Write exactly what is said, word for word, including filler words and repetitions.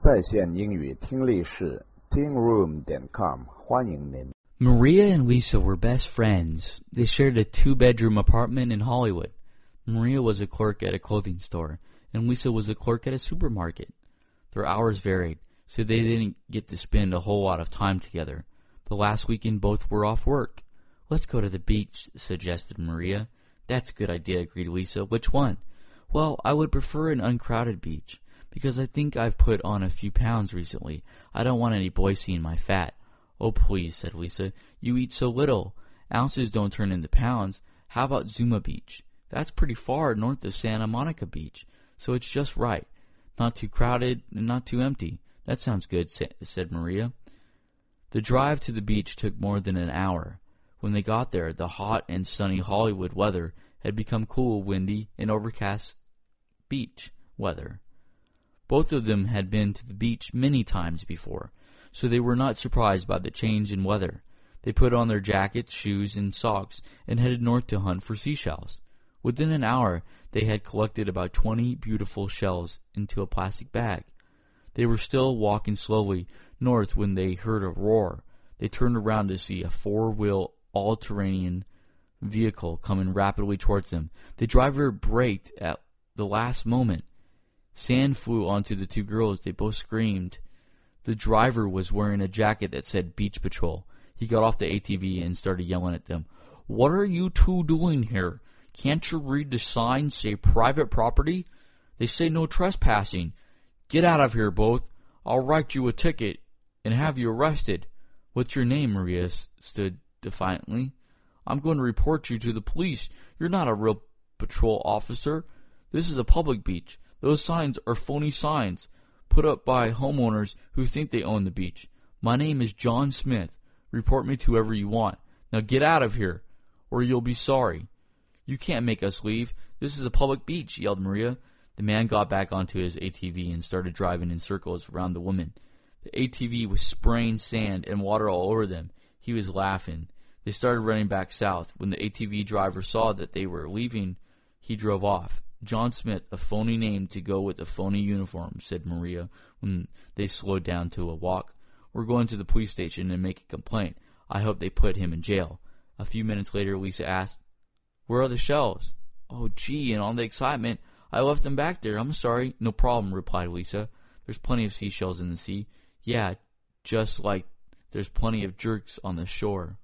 在线英语听力室 teen room 点 com 欢迎您。 Maria and Lisa were best friends. They shared a two-bedroom apartment in Hollywood. Maria was a clerk at a clothing store, and Lisa was a clerk at a supermarket. Their hours varied, so they didn't get to spend a whole lot of time together. The last weekend both were off work. "Let's go to the beach," suggested Maria. "That's a good idea," agreed Lisa. "Which one?" "Well, I would prefer an uncrowded beach, because I think I've put on a few pounds recently. I don't want any boys seeing my fat." "Oh, please," said Lisa. "You eat so little. Ounces don't turn into pounds. How about Zuma Beach? That's pretty far north of Santa Monica Beach, so it's just right. Not too crowded and not too empty." "That sounds good," said Maria. The drive to the beach took more than an hour. When they got there, the hot and sunny Hollywood weather had become cool, windy, and overcast beach weather. Both of them had been to the beach many times before, so they were not surprised by the change in weather. They put on their jackets, shoes, and socks and headed north to hunt for seashells. Within an hour, they had collected about twenty beautiful shells into a plastic bag. They were still walking slowly north when they heard a roar. They turned around to see a four-wheel, all-terrain vehicle coming rapidly towards them. The driver braked at the last moment. Sand flew onto the two girls. They both screamed. The driver was wearing a jacket that said Beach Patrol. He got off the A T V and started yelling at them. "What are you two doing here? Can't you read the signs say private property? They say no trespassing. Get out of here, both. I'll write you a ticket and have you arrested." "What's your name?" Maria stood defiantly. "I'm going to report you to the police. You're not a real patrol officer. This is a public beach. Those signs are phony signs put up by homeowners who think they own the beach. My name is John Smith. Report me to whoever you want. Now get out of here, or you'll be sorry." "You can't make us leave. This is a public beach," yelled Maria. The man got back onto his A T V and started driving in circles around the woman. The A T V was spraying sand and water all over them. He was laughing. They started running back south. When the A T V driver saw that they were leaving, he drove off. "John Smith, a phony name to go with a phony uniform," said Maria when they slowed down to a walk. "We're going to the police station and make a complaint. I hope they put him in jail." A few minutes later, Lisa asked, "Where are the shells?" "Oh, gee, and all the excitement, I left them back there. I'm sorry." "No problem," replied Lisa. "There's plenty of seashells in the sea." "Yeah, just like there's plenty of jerks on the shore."